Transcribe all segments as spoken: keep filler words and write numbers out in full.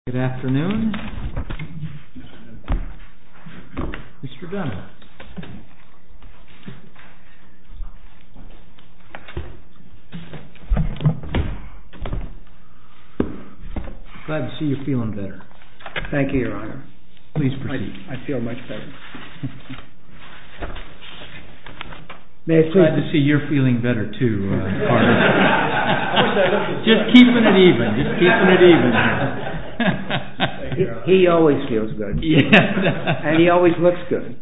Good afternoon. Mister Dunn. Glad to see you feeling better. Thank you, Your Honor. Please proceed. I, I feel much better. May I please? Glad to see you're feeling better too, uh, Carter. Just keeping it even. Just keeping it even. he, he always feels good. Yeah. And he always looks good.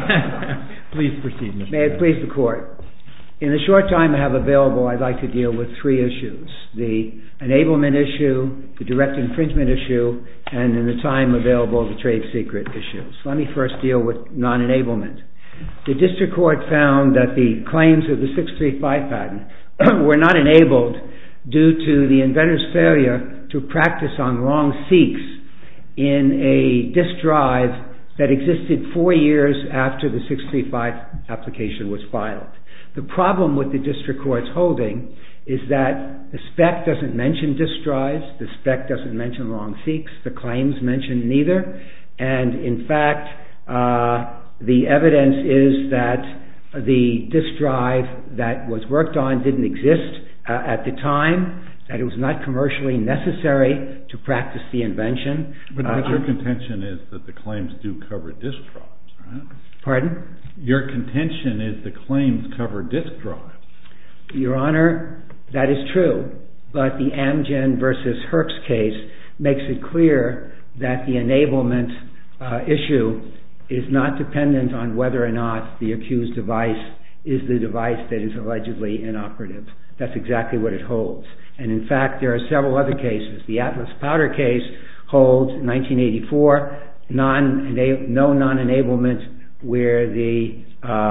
Please proceed, Mister May it please the Court. In the short time I have available, I'd like to deal with three issues. The enablement issue, the direct infringement issue, and in the time available, the trade secret issues. Let me first deal with non-enablement. The District Court found that the claims of the six three five patent were not enabled due to the inventor's failure to practice on long seeks in a disk drive that existed four years after the six three five application was filed. The problem with the District Court's holding is that the spec doesn't mention disk drives, the spec doesn't mention long seeks, the claims mention neither, and in fact, uh, the evidence is that the disk drive that was worked on didn't exist uh, at the time, that it was not commercially necessary to practice the invention. But, but uh, your contention is that the claims do cover disk drives, right? Pardon? Your contention is the claims cover disk drives. Your Honor, that is true, but the Amgen versus Herbst case makes it clear that the enablement uh, issue is not dependent on whether or not the accused device is the device that is allegedly inoperative. That's exactly what it holds. And in fact, there are several other cases. The Atlas Powder case holds in nineteen eighty-four non no non-enablement where the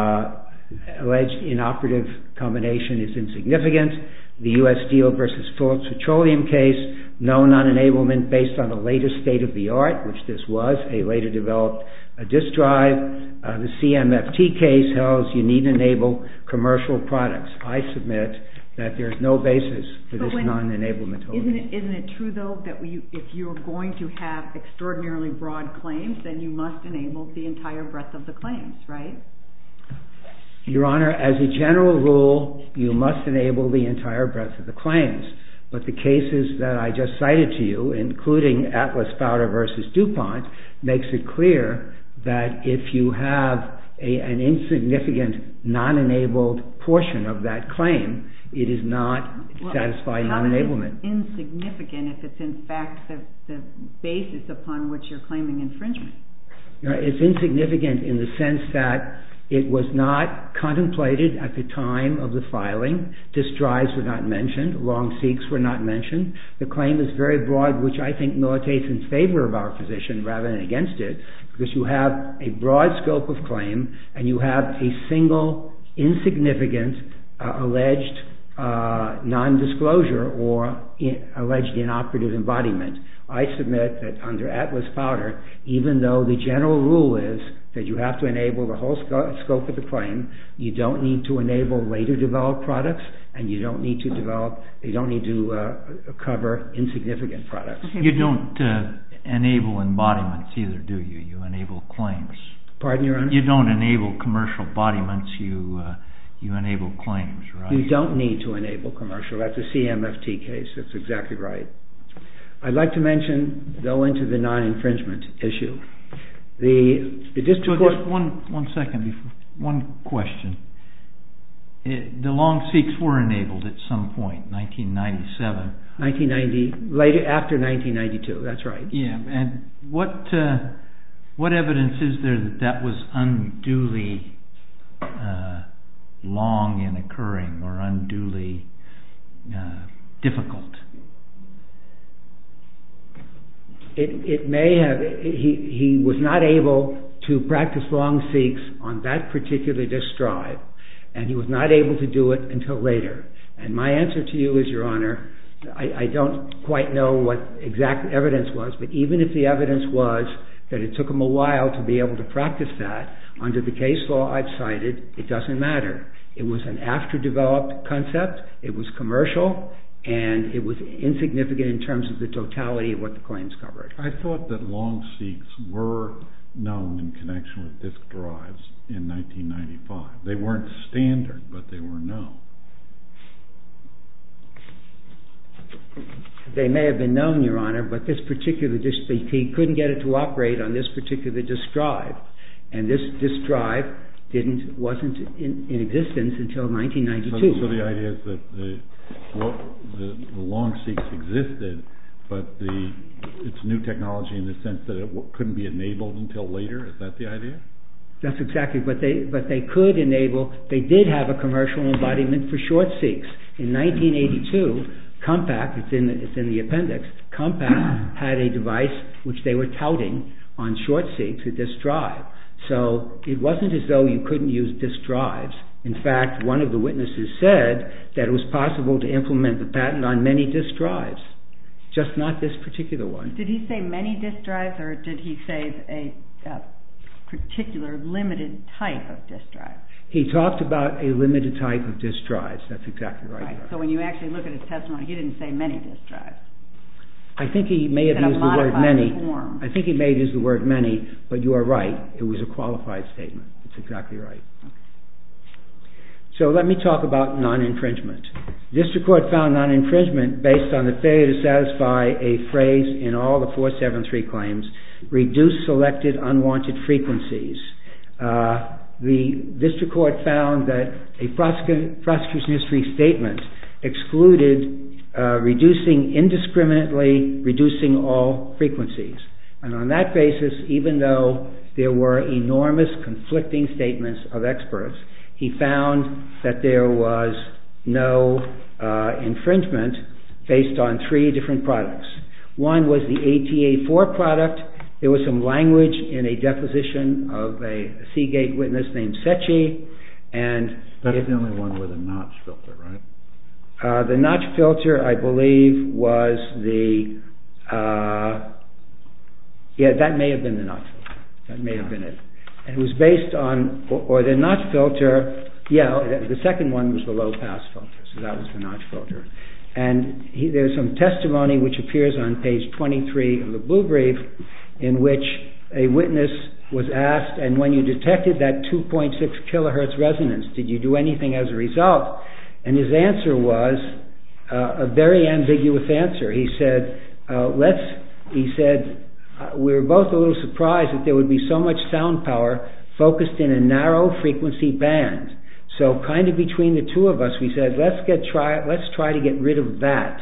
uh, alleged inoperative combination is insignificant. The U S Steel versus Phillips Petroleum case, no non-enablement based on the latest state of the art, which this was, a later developed a disk drive. Uh, the C M F T case holds you need to enable commercial products. I submit that there's no basis for this non-enablement holding. Isn't it, isn't it true, though, that we, if you're going to have extraordinarily broad claims, then you must enable the entire breadth of the claims, right? Your Honor, as a general rule, you must enable the entire breadth of the claims. But the cases that I just cited to you, including Atlas Powder versus DuPont, makes it clear that if you have a, an insignificant non-enabled portion of that claim, it is not well, satisfying non-enablement. How is it insignificant if it's in fact the, the basis upon which you're claiming infringement? You know, it's insignificant in the sense that it was not contemplated at the time of the filing. Disk drives were not mentioned. Long seeks were not mentioned. The claim is very broad, which I think militates in favor of our position rather than against it, because you have a broad scope of claim and you have a single insignificant uh, alleged uh, non-disclosure or in, alleged inoperative embodiment. I submit that under Atlas Powder, even though the general rule is that you have to enable the whole scope of the claim, you don't need to enable later developed products, and you don't need to develop, you don't need to uh, cover insignificant products. You don't uh, enable embodiments either, do you? You enable claims. Pardon, Your Honor? You don't enable commercial embodiments, you uh, you enable claims, right? You don't need to enable commercial. That's a C M F T case. That's exactly right. I'd like to mention, go into the non-infringement issue. The, the district so court... Just one, one second, before, one question. It, the long seeks were enabled at some point, nineteen ninety-seven. nineteen ninety, later, after nineteen ninety-two, that's right. Yeah, and what, uh, what evidence is there that that was unduly uh, long in occurring or unduly uh, difficult? It, it may have, he, he was not able to practice long seeks on that particular disk drive, and he was not able to do it until later. And my answer to you is, Your Honor, I, I don't quite know what exact evidence was, but even if the evidence was that it took him a while to be able to practice that, under the case law I've cited, it doesn't matter. It was an after-developed concept, it was commercial, and it was insignificant in terms of the totality of what the claims covered. I thought that long seeks were known in connection with disk drives in nineteen ninety-five. They weren't standard, but they were known. They may have been known, Your Honor, but this particular disk, he couldn't get it to operate on this particular disk drive, and this disk drive didn't wasn't in, in existence until nineteen ninety-two. So, so the idea is that the, well, the, the long seeks existed, but the it's new technology in the sense that it w- couldn't be enabled until later. Is that the idea? That's exactly, but they but they could enable. They did have a commercial embodiment for short seeks in nineteen eighty-two. Compaq, it's in the, it's in the appendix. Compaq had a device which they were touting on short seeks, a disk drive. So it wasn't as though you couldn't use disk drives. In fact, one of the witnesses said that it was possible to implement the patent on many disk drives, just not this particular one. Did he say many disk drives, or did he say a, a particular limited type of disk drive? He talked about a limited type of disk drives. That's exactly right. Right. So when you actually look at his testimony, he didn't say many disk drives. I think he may have used the word many. Form. I think he may have used the word many, but you are right. It was a qualified statement. It's exactly right. Okay. So let me talk about non-infringement. District Court found non-infringement based on the failure to satisfy a phrase in all the four seventy-three claims, reduce selected unwanted frequencies. Uh, the District Court found that a prosecu- prosecution history statement excluded uh, reducing indiscriminately, reducing all frequencies. And on that basis, even though there were enormous conflicting statements of experts, he found that there was no uh, infringement based on three different products. One was the A T A four product. There was some language in a deposition of a, a Seagate witness named Secchi, and that's it, the only one with a notch filter, right? Uh, the notch filter, I believe, was the uh, yeah, that may have been the notch filter. That may have been it. And it was based on, or, or the notch filter. Yeah, the second one was the low pass filter, so that was the notch filter. And he, there's some testimony which appears on page twenty-three of the blue brief, in which a witness was asked, and when you detected that two point six kilohertz resonance, did you do anything as a result? And his answer was uh, a very ambiguous answer. He said, uh, let's, he said, uh, we were both a little surprised that there would be so much sound power focused in a narrow frequency band. So kind of between the two of us, we said, let's get try, let's try to get rid of that.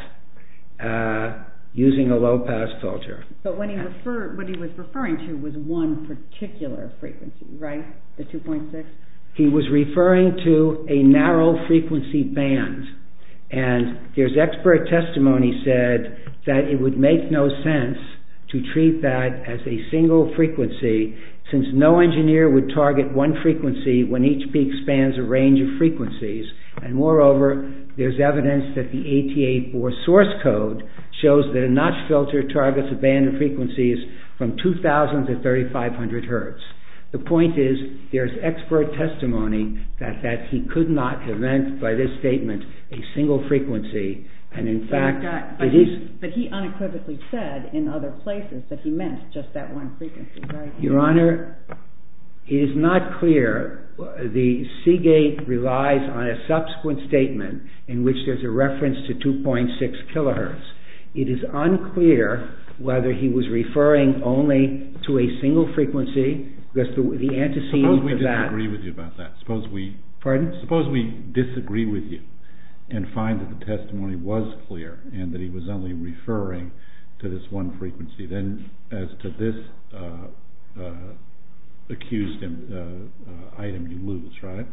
Uh, using a low-pass filter. But when he referred, what he was referring to was one particular frequency, right? The two point six? He was referring to a narrow frequency band. And there's expert testimony said that it would make no sense to treat that as a single frequency, since no engineer would target one frequency when each peak spans a range of frequencies. And moreover, there's evidence that the A T A four source code shows that a notch filter targets a band of frequencies from two thousand to thirty-five hundred hertz. The point is, there's expert testimony that, that he could not have meant by this statement a single frequency, and in so fact, got, but it he, is... But he unequivocally said in other places that he meant just that one frequency, right? Your Honor, it is not clear. The Seagate relies on a subsequent statement in which there's a reference to two point six kilohertz. It is unclear whether he was referring only to a single frequency, because the, the antecedent for that... Suppose we disagree with you about that. Suppose we... Pardon? Suppose we disagree with you and find that the testimony was clear and that he was only referring to this one frequency. Then, as to this uh, uh, accused uh, uh, item, you lose, right?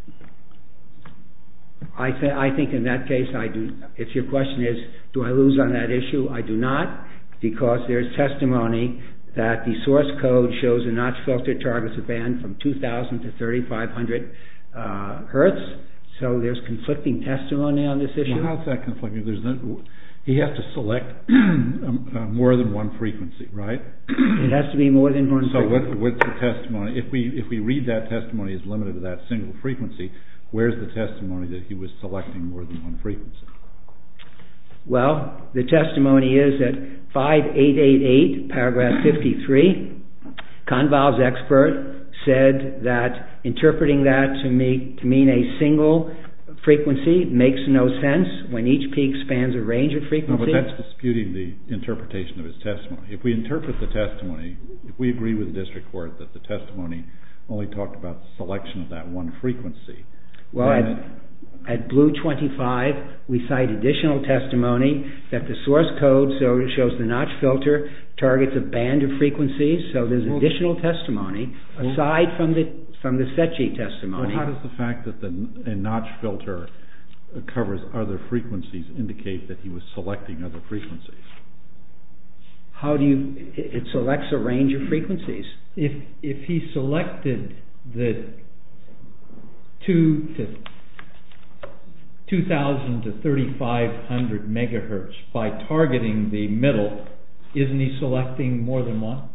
I, th- I think in that case, I do. If your question is, do I lose on that issue? I do not, because there's testimony that the source code shows a notch filter targets a band from two thousand to thirty-five hundred uh, hertz. So there's conflicting testimony on this issue. Well, how's that conflicting? There's no, he has to select uh, more than one frequency, right? It has to be more than one so frequency. So what, what's the testimony? If we if we read that testimony as limited to that single frequency, where's the testimony that he was selecting more than one frequency? Well, the testimony is at five eight eight eight, paragraph fifty-three, Conval's expert said that interpreting that to, me, to mean a single frequency makes no sense when each peak spans a range of frequencies. No, but that's disputing the interpretation of his testimony. If we interpret the testimony, if we agree with the district court that the testimony only talked about the selection of that one frequency. Well, at, at Blue twenty-five, we cite additional testimony that the source code so it shows the notch filter targets a band of frequencies, so there's well, additional testimony well, aside from the from the Secchi testimony. Well, how does the fact that the a notch filter covers other frequencies indicate that he was selecting other frequencies? How do you, it selects a range of frequencies. If if he selected the two to two thousand to thirty-five hundred megahertz by targeting the middle, isn't he selecting more than one?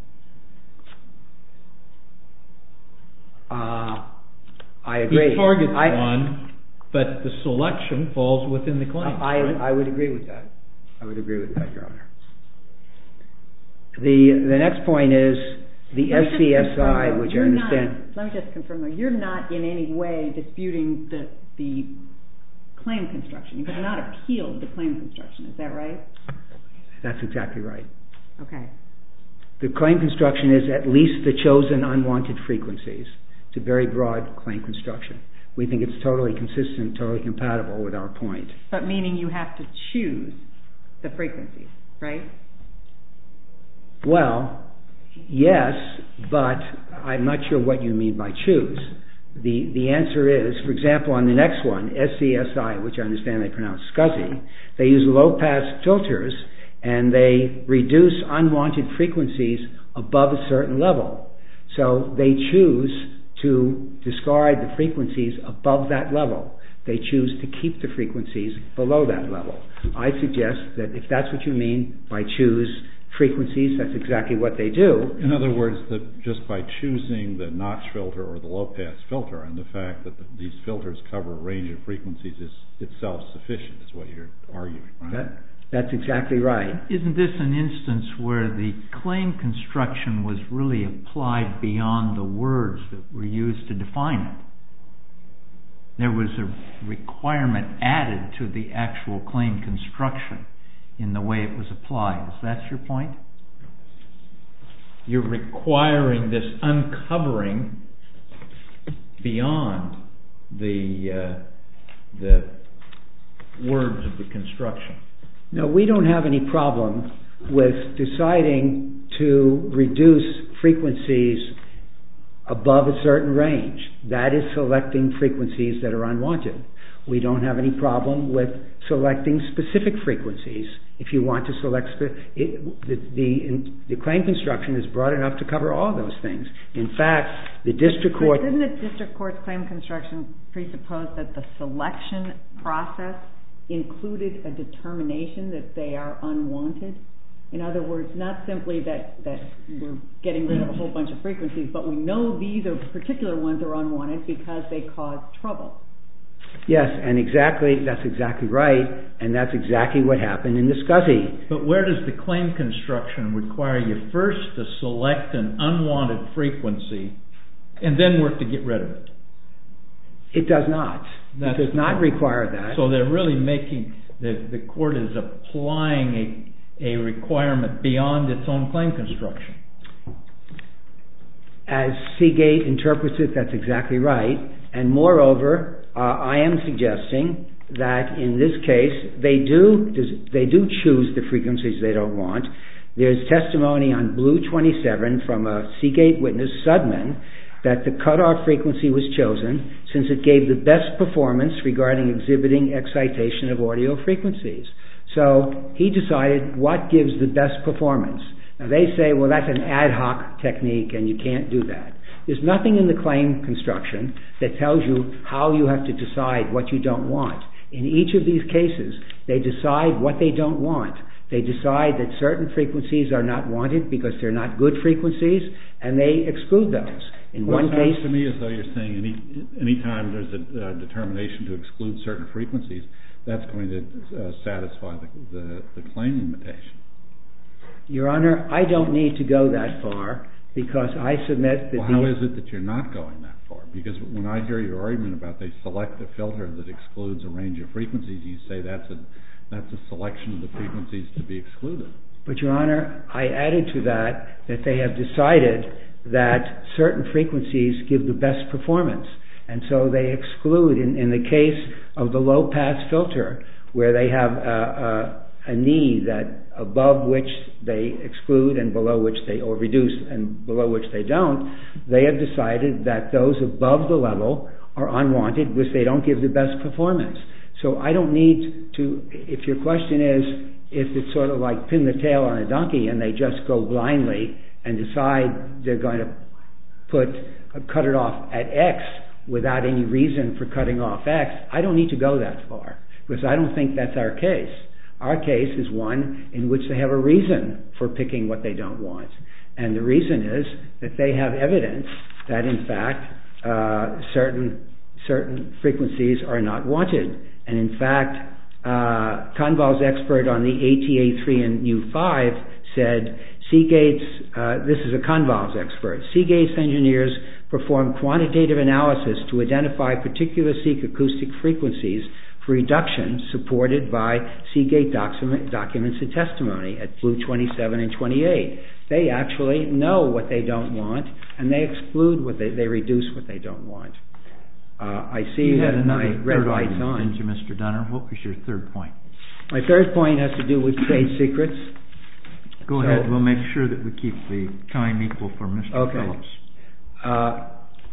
Uh, I agree. He targets I, one, but the selection falls within the claim. I, right? I would agree with that. I would agree with that, Your Honor. The the next point is the S C S I, which I understand. Not, let me just confirm though, you're not in any way disputing the the claim construction. You have not appealed the claim construction. Is that right? That's exactly right. Okay. The claim construction is at least the chosen unwanted frequencies. It's a very broad claim construction. We think it's totally consistent, totally compatible with our point. But meaning you have to choose the frequencies, right? Well, yes, but I'm not sure what you mean by choose. The the answer is, for example, on the next one, S C S I, which I understand they pronounce SCSI, they use low-pass filters and they reduce unwanted frequencies above a certain level. So they choose to discard the frequencies above that level. They choose to keep the frequencies below that level. I suggest that if that's what you mean by choose frequencies, that's exactly what they do. In other words, that just by choosing the notch filter or the low-pass filter and the fact that the, these filters cover a range of frequencies is itself sufficient, is what you're arguing, right? That, that's exactly right. Isn't this an instance where the claim construction was really applied beyond the words that were used to define it? There was a requirement added to the actual claim construction in the way it was applied. Is that your point? You're requiring this uncovering beyond the uh, the words of the construction. No, we don't have any problem with deciding to reduce frequencies above a certain range. That is selecting frequencies that are unwanted. We don't have any problem with selecting specific frequencies. If you want to select, spe- it, the, the, the claim construction is broad enough to cover all those things. In fact, the district court... But didn't the district court's claim construction presuppose that the selection process included a determination that they are unwanted? In other words, not simply that, that we're getting rid of a whole bunch of frequencies, but we know these are particular ones are unwanted because they cause trouble. Yes, and exactly, that's exactly right, and that's exactly what happened in the SCSI. But where does the claim construction require you first to select an unwanted frequency and then work to get rid of it? It does not. That's it does not require that. So they're really making, the, the court is applying a, a requirement beyond its own claim construction. As Seagate interprets it, that's exactly right, and moreover, Uh, I am suggesting that in this case they do they do choose the frequencies they don't want. There's testimony on Blue twenty-seven from a Seagate witness, Sudman, that the cutoff frequency was chosen since it gave the best performance regarding exhibiting excitation of audio frequencies. So he decided what gives the best performance. Now they say, well, that's an ad hoc technique and you can't do that. There's nothing in the claim construction that tells you how you have to decide what you don't want. In each of these cases, they decide what they don't want. They decide that certain frequencies are not wanted because they're not good frequencies, and they exclude those. In well, one it sounds case, to me as though you're saying any any time there's a uh, determination to exclude certain frequencies, that's going to uh, satisfy the, the, the claim limitation. Your Honor, I don't need to go that far because I submit that well, the... how is it that you're not going that far? Because when I hear your argument about they select a filter that excludes a range of frequencies, you say that's a, that's a selection of the frequencies to be excluded. But, Your Honor, I added to that that they have decided that certain frequencies give the best performance. And so they exclude, in, in the case of the low-pass filter, where they have a, a, a need that above which they exclude and below which they, or reduce and below which they don't, they have decided that those above the level are unwanted because they don't give the best performance. So I don't need to, if your question is, if it's sort of like pin the tail on a donkey and they just go blindly and decide they're going to put, cut it off at X without any reason for cutting off X, I don't need to go that far because I don't think that's our case. Our case is one in which they have a reason for picking what they don't want. And the reason is that they have evidence that, in fact, uh, certain certain frequencies are not wanted. And in fact, uh, Conval's expert on the A T A three and U five said, Seagate's, uh, this is a Conval's expert, Seagate's engineers perform quantitative analysis to identify particular Seek acoustic frequencies for reduction supported by Seagate document, documents and testimony at Blue twenty-seven and twenty-eight. They actually know what they don't want and they exclude what they, they reduce what they don't want. Uh, I see you that had my another red third light's argument, on. didn't you, Mister Dunner? What was your third point? My third point has to do with trade secrets. Go so, ahead. We'll make sure that we keep the time equal for Mister Okay. Phillips. Uh,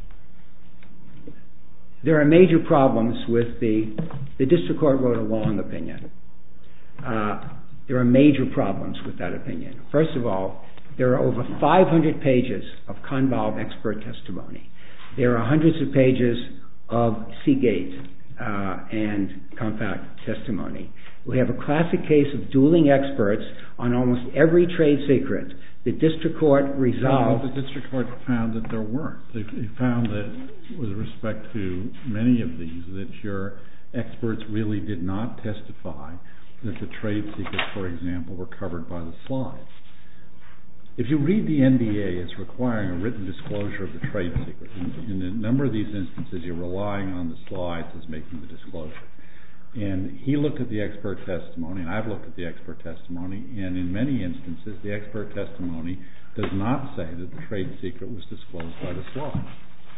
there are major problems with the, the district court wrote a long opinion. Uh, there are major problems with that opinion. First of all, there are over five hundred pages of Conval expert testimony. There are hundreds of pages of Seagate uh, and Compact testimony. We have a classic case of dueling experts on almost every trade secret. The district court resolved... Well, the district court found that there weren't. They found that with respect to many of these, that your experts really did not testify that the trade secrets, for example, were covered by the slides. If you read the N D A as requiring a written disclosure of the trade secret, in, in a number of these instances you're relying on the slides as making the disclosure. And he looked at the expert testimony, and I've looked at the expert testimony, and in many instances the expert testimony does not say that the trade secret was disclosed by the slides.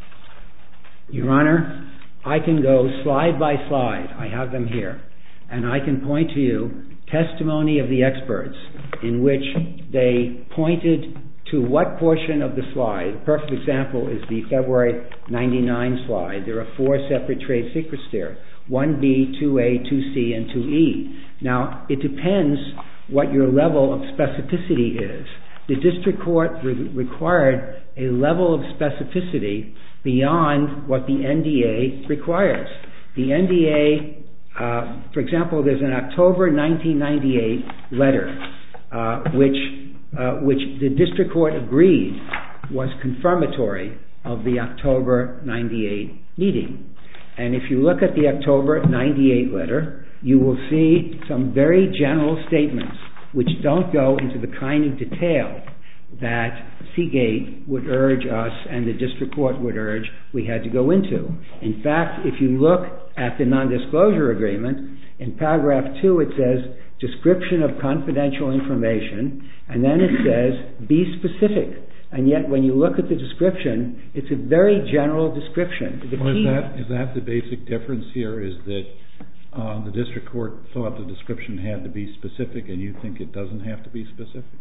Your Honor, I can go slide by slide. I have them here. And I can point to you testimony of the experts in which they pointed to what portion of the slide. A perfect example is the February ninety-nine slide. There are four separate trade secrets there. one B, two A, two C, and two E. Now, it depends what your level of specificity is. The district court re- required a level of specificity beyond what the N D A requires. The N D A, uh, for example, there's an October nineteen ninety-eight letter uh, which, uh, which the district court agreed was confirmatory of the October ninety-eight meeting. And if you look at the October ninety-eight letter, you will see some very general statements which don't go into the kind of detail that Seagate would urge us and the district court would urge we had to go into. In fact, if you look at the nondisclosure agreement, in paragraph two it says description of confidential information, and then it says be specific. And yet when you look at the description, it's a very general description. The well, key is, that, is that the basic difference here, is that uh, the district court thought the description had to be specific and you think it doesn't have to be specific?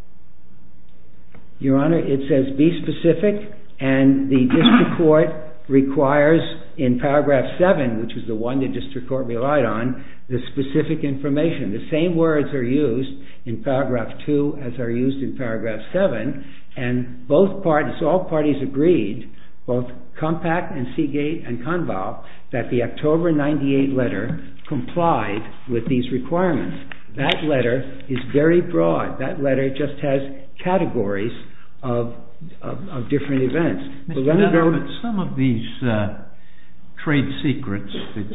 Your Honor, it says be specific, and the district court requires in paragraph seven, which is the one the district court relied on, the specific information. The same words are used in paragraph two as are used in paragraph seven, and both parties, all parties agreed, both Compact and Seagate and Conval, that the October ninety-eight letter complied with these requirements. That letter is very broad. That letter just has categories of of, of different events. Mister Dunner, but some of these uh, trade secrets, the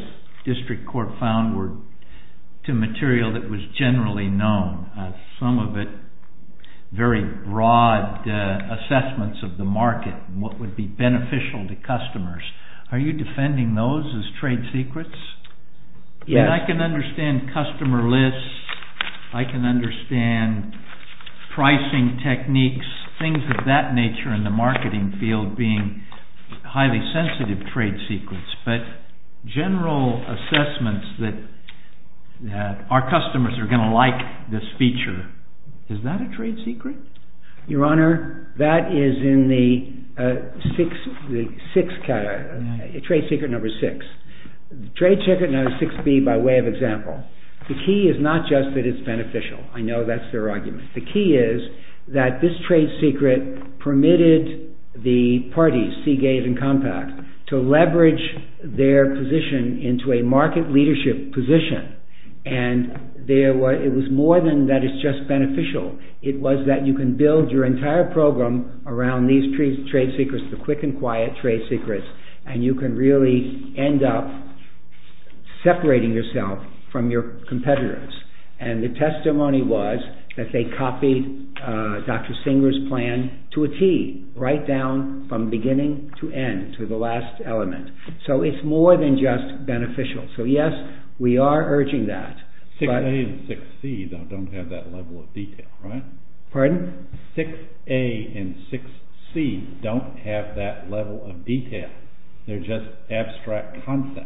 district court found were to material that was generally known. Uh, some of it very broad uh, assessments of the market and what would be beneficial to customers. Are you defending those as trade secrets? Yes. I mean, I can understand customer lists. I can understand pricing techniques, things of that nature in the marketing field being highly sensitive trade secrets. But general assessments that, that our customers are going to like this feature, is that a trade secret? Your Honor, that is in the uh, six, the six category, uh, trade secret number six. Trade secret number six B, by way of example, the key is not just that it's beneficial. I know that's their argument. The key is that this trade secret permitted the parties, Seagate and Compaq, to leverage their position into a market leadership position. And there was, it was more than that it's just beneficial. It was that you can build your entire program around these trade, trade secrets, the quick and quiet trade secrets, and you can really end up separating yourself from your competitors. And the testimony was that they copied uh, Doctor Singer's plan to a T, right down from beginning to end, to the last element. So it's more than just beneficial. So yes, we are urging that. six A and six C, though, don't have that level of detail, right? Pardon? six A and six C don't have that level of detail. They're just abstract concepts.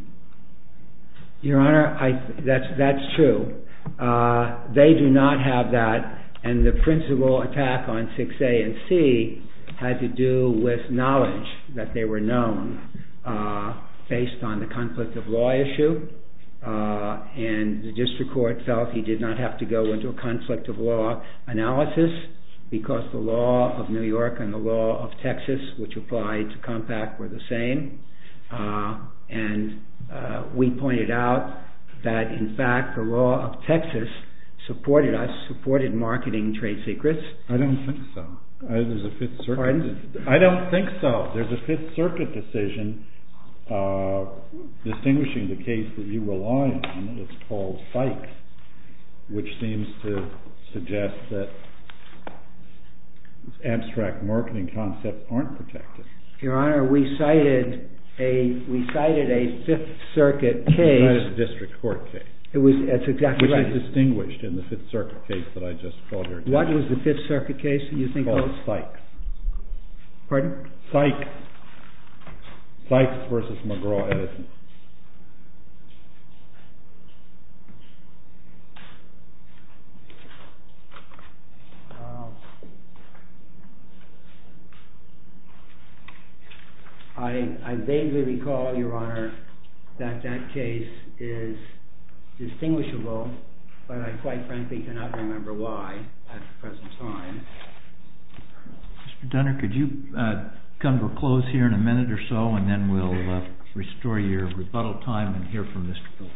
Your Honor, I, that's, that's true. Uh, they do not have that, and the principal attack on six A and C had to do with knowledge that they were known uh, based on the conflict of law issue. Uh, and the district court felt he did not have to go into a conflict of law analysis because the law of New York and the law of Texas, which applied to Compaq, were the same. Uh, and uh, we pointed out that, in fact, the law of Texas supported us, supported marketing trade secrets. I don't think so. Uh, there's a Fifth Circuit. Pardon? I don't think so. There's a Fifth Circuit decision Uh, distinguishing the case that you rely on. It's called Sykes, which seems to suggest that abstract marketing concepts aren't protected. Your Honor, we cited a we cited a Fifth Circuit case. You cited a district court case. It was that's exactly which right. is distinguished in the Fifth Circuit case that I just called your attention. What was the Fifth Circuit case that you think called of? Sykes? Pardon? Sykes. Sykes versus McGraw-Edison. Uh, I, I vaguely recall, Your Honor, that that case is distinguishable, but I quite frankly cannot remember why at the present time. Mister Dunner, could you uh, come to a close here in a minute or so, and then we'll uh, restore your rebuttal time and hear from Mister Phillips.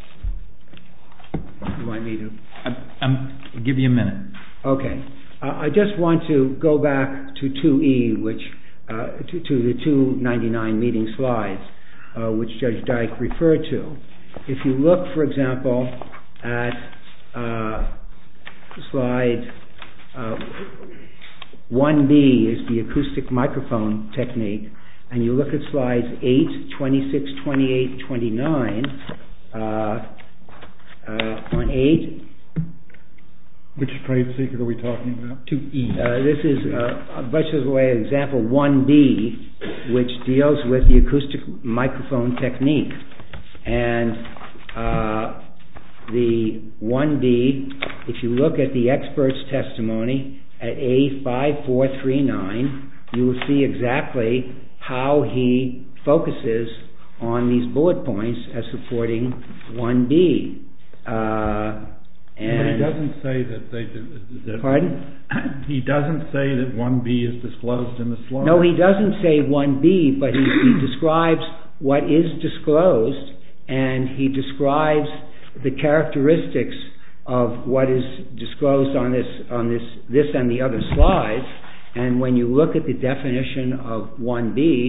You want me to? I, I'm, I'll give you a minute. Okay. Uh, I just want to go back to two E, which uh, to, to the two ninety-nine meeting slides, uh, which Judge Dyke referred to. If you look, for example, at uh, slide uh, one B is the acoustic microphone technique, and you look at slides eight, twenty-six, twenty-eight, twenty-nine, uh, uh, on eight. Which trade secret are we talking about? two E. Uh, this is uh, a bunch of way example one B, which deals with the acoustic microphone technique. And uh, the one B, if you look at the expert's testimony at A five four three nine, you will see exactly how he focuses on these bullet points as supporting one B. Uh, and but he doesn't say that they do. That pardon? He doesn't say that one B is disclosed in the slide. No, he doesn't say one B, but he, he describes what is disclosed, and he describes the characteristics of what is disclosed on this on this this and the other slides. And when you look at the definition of one B,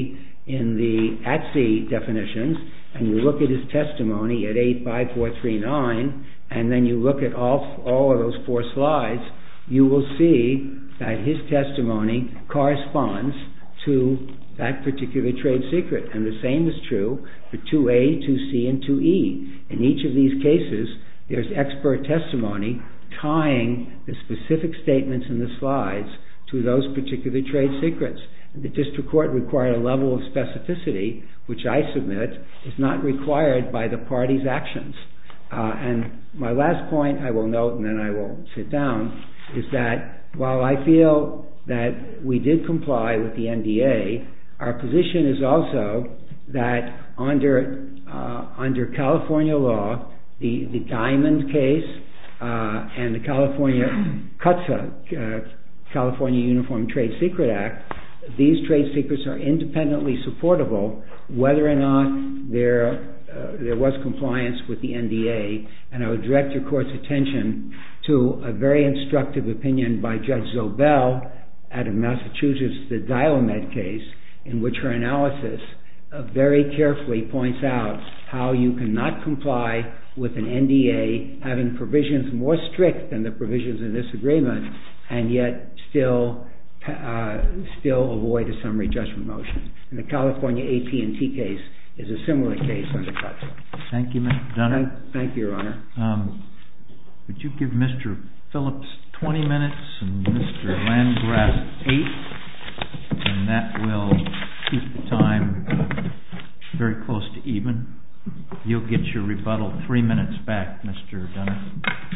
in the A T S E definitions, and you look at his testimony at A five four three nine, and then you look at all, all of those four slides, you will see that his testimony corresponds to that particular trade secret. And the same is true for two A, two C, and two E. In each of these cases, there's expert testimony tying the specific statements in the slides to those particular trade secrets. The district court required a level of specificity, which I submit is not required by the party's actions. Uh, and my last point I will note, and then I will sit down, is that while I feel that we did comply with the N D A, our position is also that under uh, under California law, the, the Diamond case uh, and the California C U T S A, uh, California Uniform Trade Secret Act, these trade secrets are independently supportable whether or not there, uh, there was compliance with the N D A. And I would direct your court's attention to a very instructive opinion by Judge Zobel out of Massachusetts, the Diomed case, in which her analysis uh, very carefully points out how you cannot comply with an N D A having provisions more strict than the provisions in this agreement, and yet still uh, still avoid a summary judgment motion. And the California A T and T case is a similar case under C U T S A. Thank you, Mister Dunner. Thank, thank you, Your Honor. Um, would you give Mister Phillips twenty minutes and Mister Landgraf eight, and that will keep the time very close to even. You'll get your rebuttal three minutes back, Mister Dunner.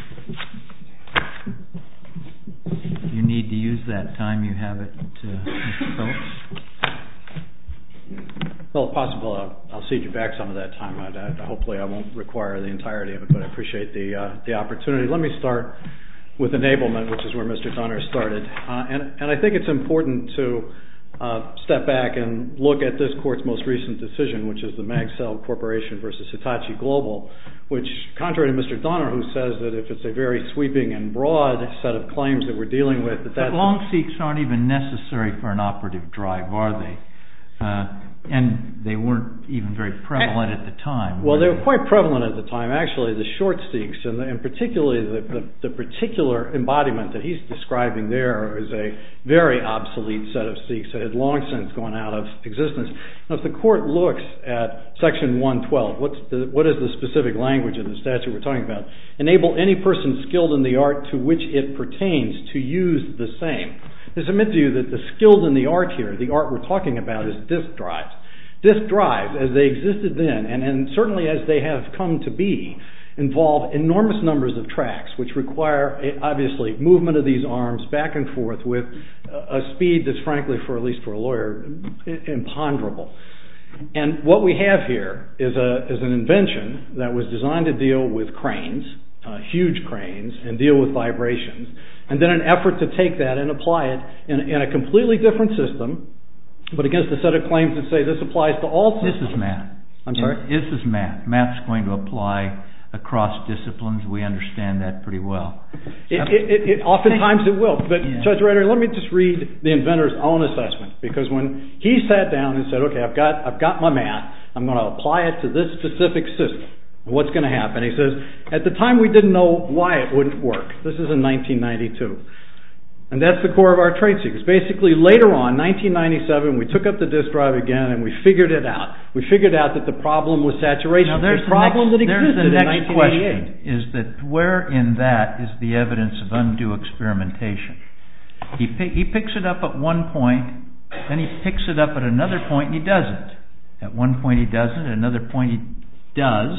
If you need to use that time, you have it, uh, Mister Phillips. Well, if possible, I'll, I'll cede you back some of that time. I'd, I'd, hopefully I won't require the entirety of it, but I appreciate the uh, the opportunity. Let me start with enablement, which is where Mister Dunner started. Uh, and, and I think it's important to uh, step back and look at this court's most recent decision, which is the MagCell Corporation versus Hitachi Global, which, contrary to Mister Dunner, who says that if it's a very sweeping and broad set of claims that we're dealing with, that that's... But long seeks aren't even necessary for an operative drive, are they? Uh, and they weren't even very prevalent at the time. Well, they were they? quite prevalent at the time. Actually, the short seeks, and, the, and particularly the, the, the particular embodiment that he's describing there is a very obsolete set of seeks that had long since gone out of existence. Now, if the court looks at Section one twelve, what's the, what is the specific language of the statute we're talking about? Enable any person skilled in the art to which it pertains to use the same. I submit to you that the skilled in the art here, the art we're talking about, is disk drives. Disk drives, as they existed then, and, and certainly as they have come to be, involve enormous numbers of tracks, which require, obviously, movement of these arms back and forth with a speed that's, frankly, for at least for a lawyer, imponderable. And what we have here is, a, is an invention that was designed to deal with cranes, uh, huge cranes, and deal with vibrations, and then an effort to take that and apply it in, in a completely different system, but against a set of claims that say this applies to all systems. This is math. I'm sorry? This is math. Math's going to apply across disciplines. We understand that pretty well. It, it, it, it oftentimes it will. But yeah. Judge Rader, let me just read the inventor's own assessment, because when he sat down and said, okay, I've got I've got my math, I'm going to apply it to this specific system. What's going to happen? He says, at the time we didn't know why it wouldn't work. This is in nineteen ninety-two. And that's the core of our trade secrets. Basically, later on, nineteen ninety-seven, we took up the disk drive again and we figured it out. We figured out that the problem was saturation. Now, there's the problem next, that existed the in next nineteen eighty-eight. Question is that where in that is the evidence of undue experimentation? He, pick, he picks it up at one point, then he picks it up at another point and he doesn't. At one point he doesn't, at another point he does.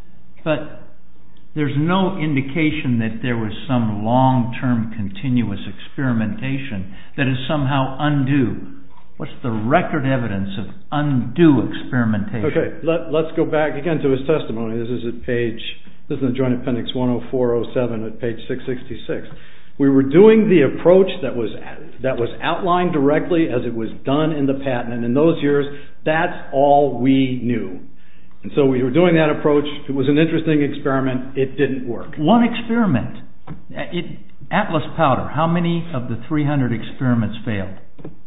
But there's no indication that there was some long-term continuous experimentation that is somehow undue. What's the record evidence of undue experimentation? Okay, let, let's go back again to his testimony. This is at page, this is in the Joint Appendix one oh four oh seven at page six sixty-six. We were doing the approach that was that was outlined directly as it was done in the patent, and in those years, that's all we knew. And so we were doing that approach. It was an interesting experiment. It didn't work. One experiment. It, Atlas powder, how many of the three hundred experiments failed?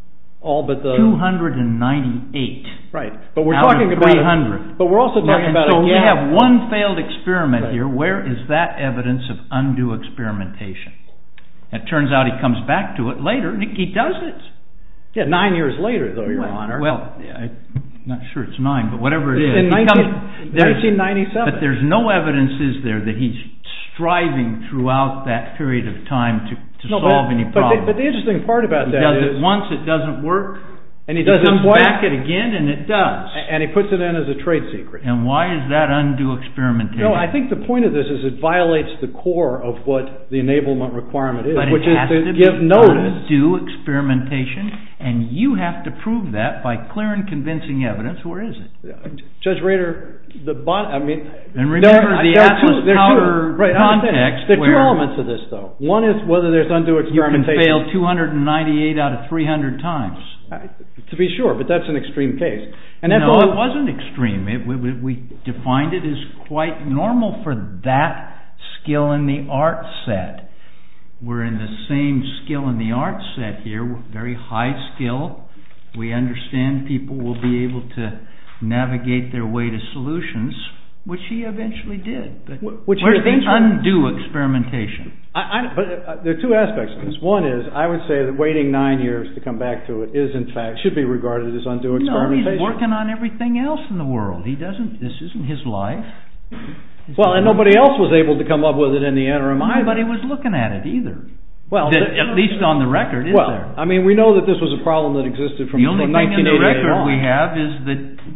All but the two hundred ninety-eight. Right, but we're out talking of about three hundred. But we're also talking now, about so a gap. we have one failed experiment right. here. Where is that evidence of undue experimentation? It turns out he comes back to it later, and he does it. Yeah, nine years later, though, Your well, Honor. Well, I'm not sure it's nine, but whatever it is. In nineteen ninety-seven. But there's no evidence, is there, that he's striving throughout that period of time to, to no, solve but, any but problem. The, but the interesting part about he that does is... it once, it doesn't work. And he, does he comes it twice, back it again, and it does. And he puts it in as a trade secret. And why is that undue experimentation? No, I think the point of this is it violates the core of what the enablement requirement is, but which is to, to give notice. Undue experimentation, and you have to prove that by clear and convincing evidence. Where is it? Judge Rader, the bon- I mean, and remember there, the there Atlas two, Powder two, right, context. There are two elements to this, though. One is whether there's undue experimentation. You can fail two hundred ninety-eight out of three hundred times. Uh, to be sure, but that's an extreme case. And that's no, only, it wasn't extreme. It, we, we defined it as quite normal for that skill in the art set. We're in the same skill in the art set here, very high skill. We understand people will be able to navigate their way to solutions, which he eventually did. But which where's the undue experimentation? I, I, but uh, there are two aspects of this. One is, I would say that waiting nine years to come back to it is, in fact, should be regarded as undue experimentation. No, he's working on everything else in the world. He doesn't. This isn't his life. This well, and nobody else was able to come up with it in the interim either. Nobody was looking at it either. Well, that, the, at least on the record, is well, there? I mean, we know that this was a problem that existed from, the only from thing in the record on. we have is that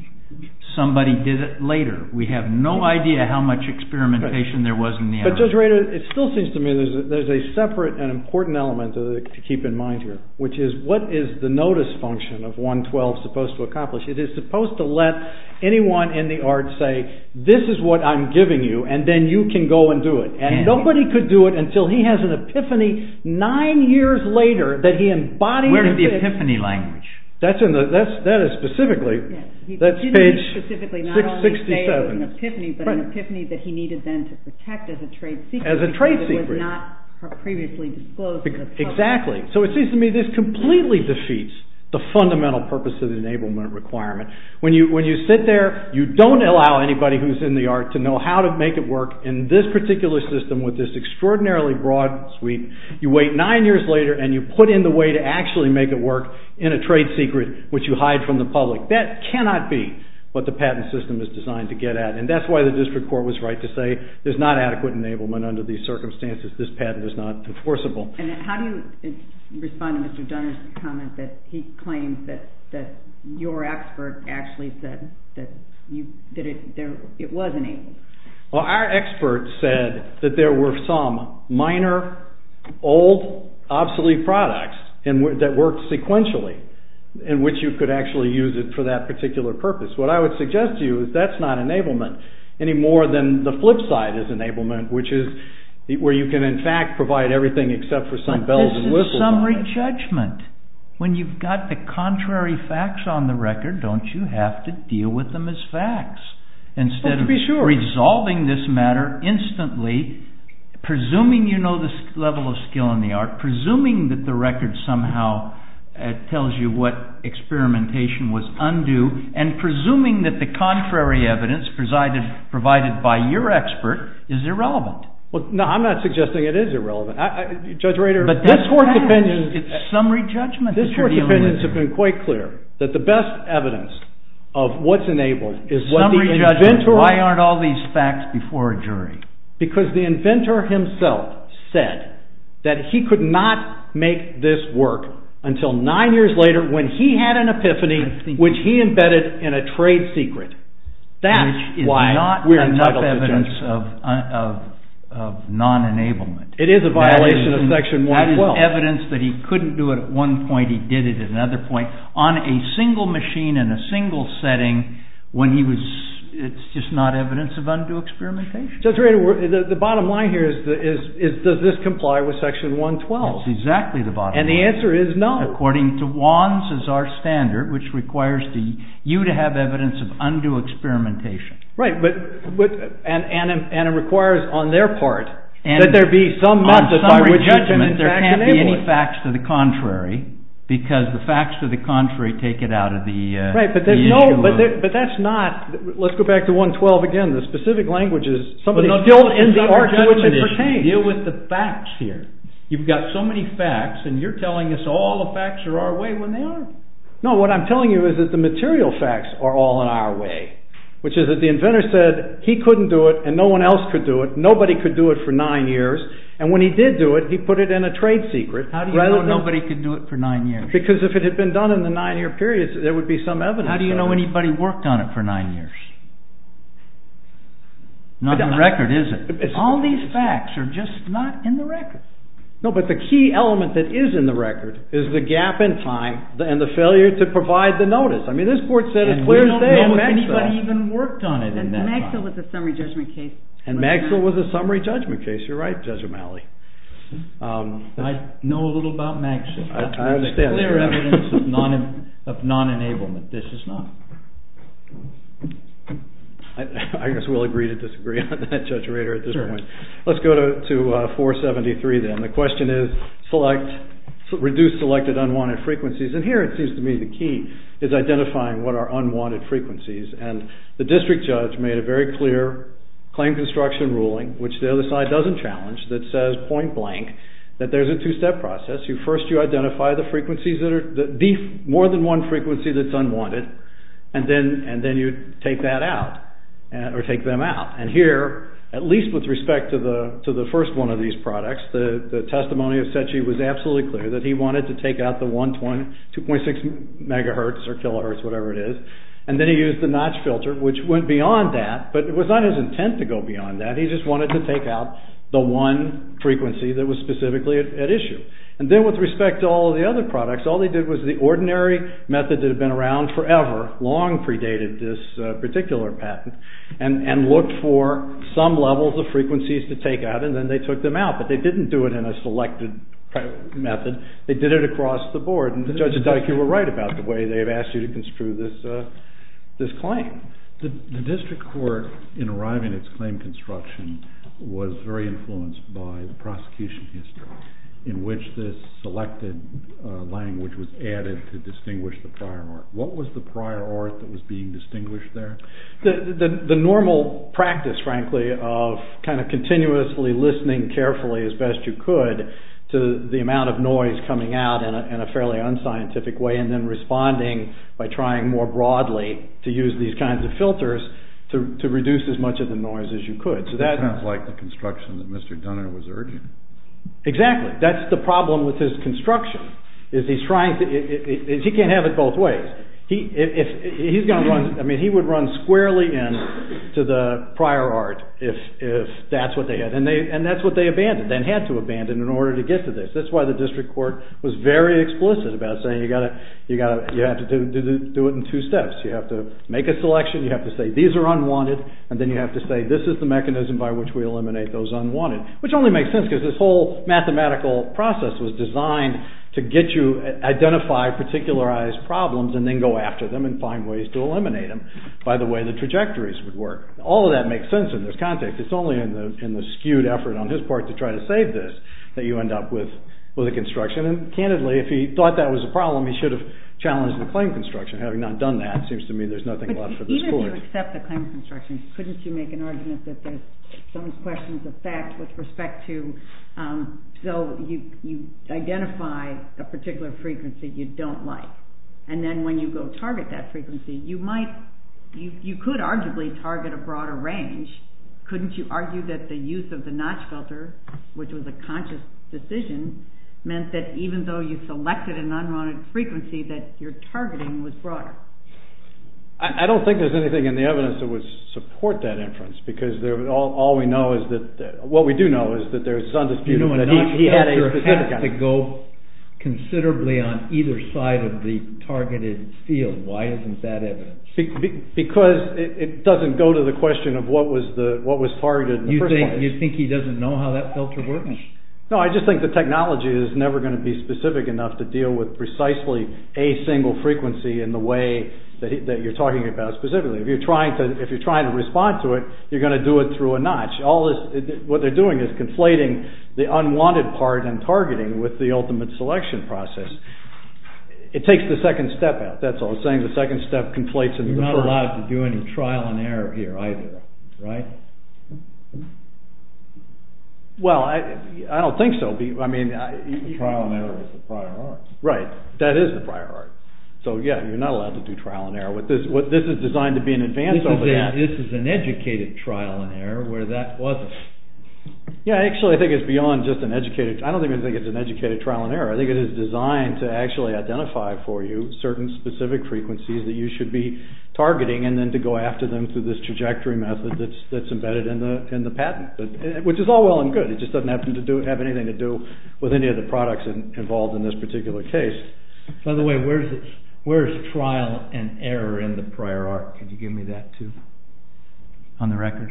somebody did it later. We have no idea how much experimentation right. there was in the But interim. Judge Rader, it still seems to me there's a, there's a separate and important element to, the, to keep in mind here, which is what is the notice function of one twelve supposed to accomplish? It is supposed to let anyone in the art say, this is what I'm giving you, and then you can go and do it. And, and nobody could do it until he has an epiphany nine years later that he embodied. Where's the epiphany language? That's in the that's that is specifically yeah, he that's didn't page specifically not six sixty-seven. Only say it was an epiphany, but right. an epiphany that he needed then to protect as a trade secret. As a trade it secret, was not previously disclosed. Be- to the exactly. So it seems to me this completely defeats the fundamental purpose of the enablement requirement. When you when you sit there, you don't allow anybody who's in the art to know how to make it work in this particular system with this extraordinarily broad sweep. You wait nine years later and you put in the way to actually make it work in a trade secret, which you hide from the public. That cannot be what the patent system is designed to get at. And that's why the district court was right to say there's not adequate enablement under these circumstances. This patent is not enforceable. And how do you respond to Mister Dunner's comment that he claims that, that your expert actually said that you that it there it was enabled? Well, our expert said that there were some minor, old, obsolete products in, that worked sequentially, in which you could actually use it for that particular purpose. What I would suggest to you is that's not enablement any more than the flip side is enablement, which is where you can in fact provide everything except for some but bells and whistles. This is summary judgment. When you've got the contrary facts on the record, don't you have to deal with them as facts? Instead well, to be of sure. resolving this matter instantly, presuming you know the level of skill in the art, presuming that the record somehow It tells you what experimentation was undue, and presuming that the contrary evidence provided, provided by your expert is irrelevant. Well, no, I'm not suggesting it is irrelevant. I, I, Judge Rader, but this court's opinions... It's summary judgment This that you're court's dealing opinions with have been quite clear that the best evidence of what's enabled is what summary the judgment. inventor... Why aren't all these facts before a jury? Because the inventor himself said that he could not make this work until nine years later when he had an epiphany which he embedded in a trade secret. That's which is why not we're enough entitled to evidence judgment. of, of, of non-enablement. It is a violation of Section one twelve. That is evidence that he couldn't do it at one point, he did it at another point, on a single machine in a single setting when he was... It's just not evidence of undue experimentation. Judge Rader, the, the bottom line here is, the, is, is does this comply with Section one twelve? That's exactly the bottom and line. And the answer is no. According to Wands as our standard, which requires the, you to have evidence of undue experimentation. Right, but, but and, and, and it requires on their part and that there be some method by which you can in there fact can't enable be any it. facts to the contrary. because the facts to the contrary take it out of the uh, right. But there's the no, issue but of, there, but that's not. Let's go back to one twelve again. The specific language is somebody well, no, still in the art to which it issue. pertains. Deal with the facts here. You've got so many facts, and you're telling us all the facts are our way when they aren't. No, what I'm telling you is that the material facts are all in our way, which is that the inventor said he couldn't do it and no one else could do it. Nobody could do it for nine years. And when he did do it, he put it in a trade secret. How do you know nobody could do it for nine years? Because if it had been done in the nine-year period, there would be some evidence. How do you know it. anybody worked on it for nine years? Not in the record, is it? All these facts are just not in the record. No, but the key element that is in the record is the gap in time and the failure to provide the notice. I mean, this court said it's clear as day in Maxwell. We don't know if anybody even worked on it in and that Maxwell time. was a summary judgment case. And Maxwell was a summary judgment case. You're right, Judge O'Malley. Um, I know a little about Maxwell. I, I understand. Clear evidence of non of non-enablement. This is not. I, I guess we'll agree to disagree on that, Judge Rader, at this sure. point. Let's go to, to uh, four seventy-three then. The question is select, reduce selected unwanted frequencies. And here it seems to me the key is identifying what are unwanted frequencies. And the district judge made a very clear claim construction ruling, which the other side doesn't challenge, that says point blank that there's a two-step process. You first you identify the frequencies that are the, the more than one frequency that's unwanted, and then and then you take that out. Uh, or take them out. And here, at least with respect to the to the first one of these products, the, the testimony of Secchi was absolutely clear that he wanted to take out the one twenty, two point six megahertz or kilohertz, whatever it is, and then he used the notch filter, which went beyond that, but it was not his intent to go beyond that. He just wanted to take out the one frequency that was specifically at, at issue. And then with respect to all of the other products, all they did was the ordinary method that had been around forever, long predated this uh, particular patent, and, and looked for some levels of frequencies to take out, and then they took them out. But they didn't do it in a selected method. They did it across the board. And Judge Dyke, you were right about the way they've asked you to construe this uh, this claim. The, the district court, in arriving at its claim construction, was very influenced by the prosecution history, in which this selected uh, language was added to distinguish the prior art. What was the prior art that was being distinguished there? The, the, the normal practice, frankly, of kind of continuously listening carefully as best you could to the amount of noise coming out in a, in a fairly unscientific way, and then responding by trying more broadly to use these kinds of filters to, to reduce as much of the noise as you could. So that, that sounds like the construction that Mister Dunner was urging. Exactly. That's the problem with his construction, is he's trying to, it, it, it, he can't have it both ways. He, if, if he's going to run, I mean, he would run squarely in to the prior art if if that's what they had, and they and that's what they abandoned, and had to abandon in order to get to this. That's why the district court was very explicit about saying you got to you got to you have to do, do do it in two steps. You have to make a selection. You have to say these are unwanted, and then you have to say this is the mechanism by which we eliminate those unwanted, which only makes sense because this whole mathematical process was designed to get you identify particularized problems and then go after them and find ways to eliminate them by the way the trajectories would work. All of that makes sense in this context. It's only in the in the skewed effort on his part to try to save this that you end up with with a construction. And candidly, if he thought that was a problem, he should have challenged the claim construction. Having not done that, it seems to me there's nothing but left for this even court. Even if you accept the claim construction, couldn't you make an argument that there's some questions of fact with respect to, um, so you, you identify a particular frequency you don't like, and then when you go target that frequency, you might, you, you could arguably target a broader range. Couldn't you argue that the use of the notch filter, which was a conscious decision, meant that even though you selected an unwanted frequency, that your targeting was broader? I, I don't think there's anything in the evidence that would support that inference, because there, all, all we know is that, uh, what we do know is that there's undisputed you know, that he, he had a specific has to go considerably on either side of the targeted field. Why isn't that evidence? Be, be, because it, it doesn't go to the question of what was the what was targeted in the you first think, place. You think he doesn't know how that filter works? No, I just think the technology is never going to be specific enough to deal with precisely a single frequency in the way that, he, that you're talking about specifically. If you're trying to if you're trying to respond to it, you're going to do it through a notch. All this, it, what they're doing is conflating the unwanted part and targeting with the ultimate selection process. it takes the second step out. That's all. It's saying the second step conflates into the first. You're not allowed to do any trial and error here either, right? Well, I I don't think so. I mean, I, the trial and error is the prior art. Right. That is the prior art. So yeah, you're not allowed to do trial and error. What this what this is designed to be an advance this over is a, that. This is an educated trial and error where that wasn't. Yeah, actually, I think it's beyond just an educated. I don't even think it's an educated trial and error. I think it is designed to actually identify for you certain specific frequencies that you should be targeting, and then to go after them through this trajectory method that's that's embedded in the in the patent. But which is all well and good. It just doesn't happen to do have anything to do with any of the products in, involved in this particular case. By the way, where's it, where's trial and error in the prior art? Could you give me that too, on the record?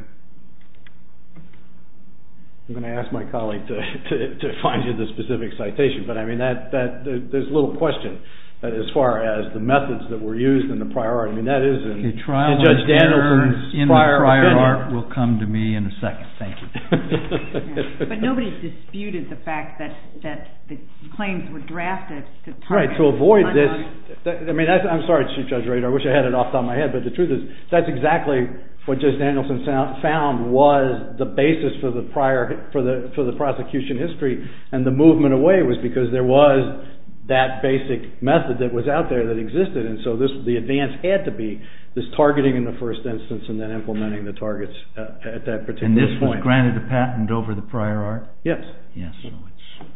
I'm going to ask my colleague to, to, to find you the specific citation, but I mean that that there's little question that as far as the methods that were used in the prior art. I mean that is in, okay, trial in Judge and Danielson's in prior, the prior opinion. art will come to me in a second. Thank you. Yeah. But nobody disputed the fact that that the claims were drafted to target. Right, to avoid this. That, I mean, that's, I'm sorry, Chief Judge Rader. I wish I had it off the top of my head, but the truth is that's exactly what Judge Danielson found was the basis for the prior for the for the prosecution history, and the movement away was because there was that basic method that was out there that existed, and so this the advance had to be this targeting in the first instance, and then implementing the targets uh, at that particular point. And this point. was granted a patent over the prior art? Yes. Yes. So it's...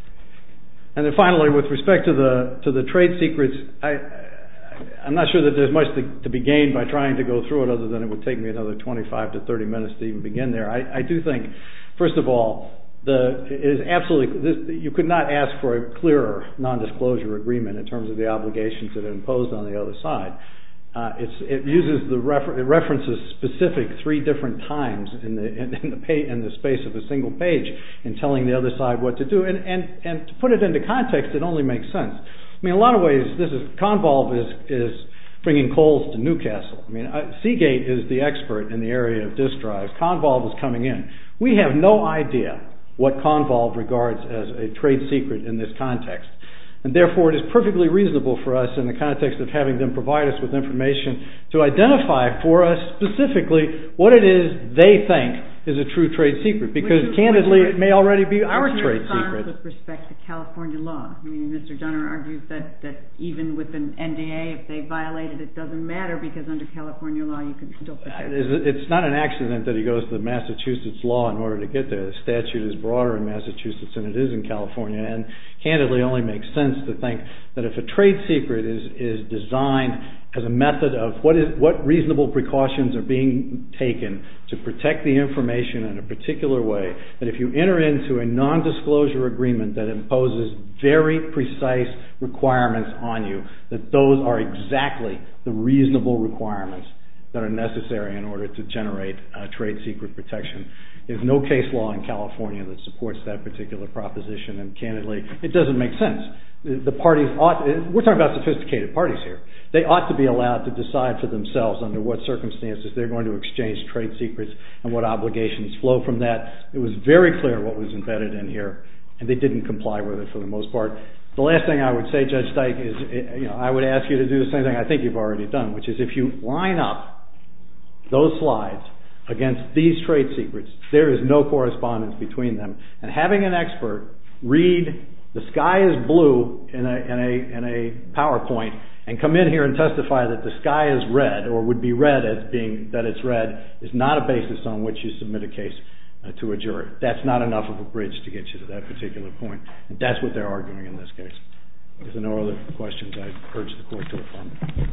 And then finally, with respect to the to the trade secrets, I. I'm not sure that there's much to, to be gained by trying to go through it, other than it would take me another twenty-five to thirty minutes to even begin there. I, I do think, first of all, the it is absolutely this, you could not ask for a clearer non-disclosure agreement in terms of the obligations that are imposed on the other side. Uh, it's, it uses the refer, it references specific three different times in the in, in the page, in the space of a single page in telling the other side what to do, and and and to put it into context, it only makes sense. I mean, in a lot of ways, this is Convolve is is bringing coals to Newcastle. I mean, uh, Seagate is the expert in the area of disk drives. Convolve is coming in. We have no idea what Convolve regards as a trade secret in this context, and therefore it is perfectly reasonable for us, in the context of having them provide us with information, to identify for us specifically what it is they think is a true trade secret, because you, candidly it may already be our trade secret. With respect to California law, I mean, Mister Dunner argues that, that even with an N D A, if they violate it, it doesn't matter, because under California law you can still protect it. It's not an accident that he goes to the Massachusetts law in order to get there. The statute is broader in Massachusetts than it is in California, and candidly only makes sense to think that if a trade secret is, is designed as a method of what is what reasonable precautions are being taken to protect the information in a particular way, that if you enter into a non-disclosure agreement that imposes very precise requirements on you, that those are exactly the reasonable requirements that are necessary in order to generate uh, trade secret protection. There's no case law in California that supports that particular proposition, and candidly, it doesn't make sense. The parties ought, we're talking about sophisticated parties here, they ought to be allowed to decide for themselves under what circumstances they're going to exchange trade secrets and what obligations flow from that. It was very clear what was embedded in here, and they didn't comply with it for the most part. The last thing I would say, Judge Dyke, is you know I would ask you to do the same thing I think you've already done, which is if you line up those slides against these trade secrets, there is no correspondence between them. And having an expert read "the sky is blue" in a, in a, in a PowerPoint and come in here and testify that the sky is red, or would be read as being that it's red, is not a basis on which you submit a case uh, to a jury. That's not enough of a bridge to get you to that particular point. And that's what they're arguing in this case. If there are no other questions, I urge the court to affirm.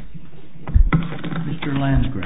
Mister Lansgrave.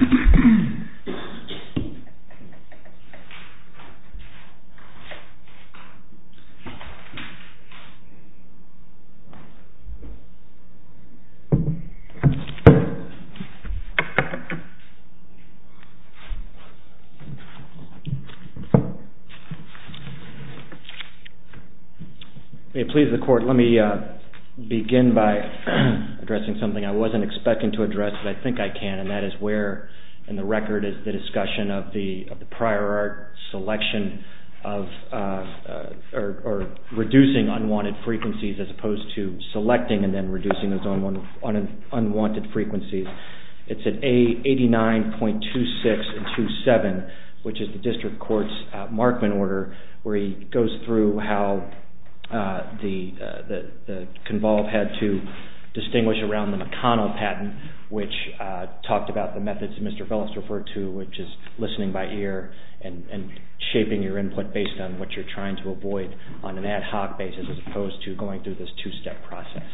May it please the court, let me uh, begin by addressing something I wasn't expecting to address, but I think I can, and that is where in the record is the discussion of the of the prior art selection of uh, uh, or, or reducing unwanted frequencies as opposed to selecting and then reducing those unwanted, un, unwanted frequencies. It's at A eighty-nine point two six and twenty-seven, which is the district court's uh, Markman order, where he goes through how uh, the, uh, the the Convolve had to distinguish around the McConnell patent, which uh, talked about the methods that Mister Phillips referred to, which is listening by ear and, and shaping your input based on what you're trying to avoid on an ad hoc basis as opposed to going through this two-step process.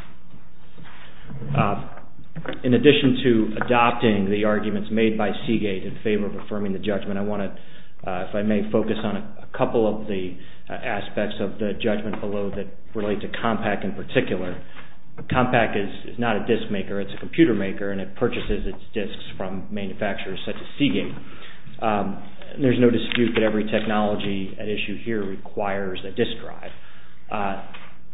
Uh, in addition to adopting the arguments made by Seagate in favor of affirming the judgment, I want to, uh, if I may, focus on a, a couple of the uh, aspects of the judgment below that relate to Compaq in particular. Compaq is, is not a disk maker, it's a computer maker, and it purchases its disks from manufacturers such as Seagate. Um, there's no dispute that every technology at issue here requires a disk drive. Uh,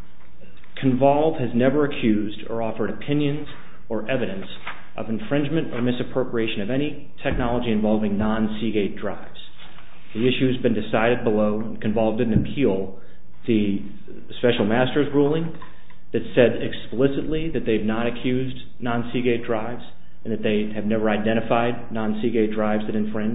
Convolve has never accused or offered opinions or evidence of infringement or misappropriation of any technology involving non-Seagate drives. The issue has been decided below, and Convolve didn't appeal the special master's ruling that said explicitly that they've not accused non-Seagate drives and that they have never identified non-Seagate drives that infringe.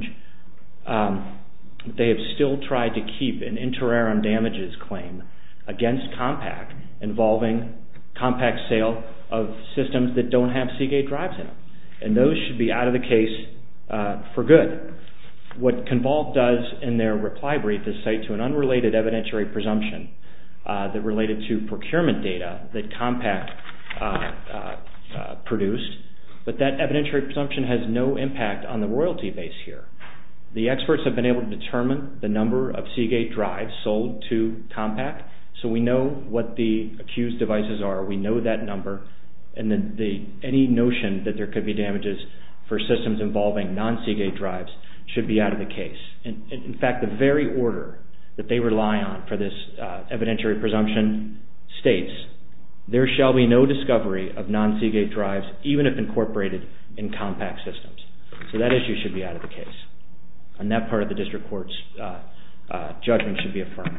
Um, they have still tried to keep an inter arum damages claim against Compaq involving Compaq's sale of systems that don't have Seagate drives in them. And those should be out of the case uh, for good. What Convolve does in their reply brief is cite to an unrelated evidentiary presumption Uh, that related to procurement data that Compaq uh, uh, uh, produced, but that evidentiary presumption has no impact on the royalty base here. The experts have been able to determine the number of Seagate drives sold to Compaq, so we know what the accused devices are, we know that number, and then the, any notion that there could be damages for systems involving non-Seagate drives should be out of the case. And, and in fact, the very order that they rely on for this uh, evidentiary presumption states, there shall be no discovery of non-Seagate drives, even if incorporated in Compaq systems. So that issue should be out of the case. And that part of the district court's uh, uh, judgment should be affirmed.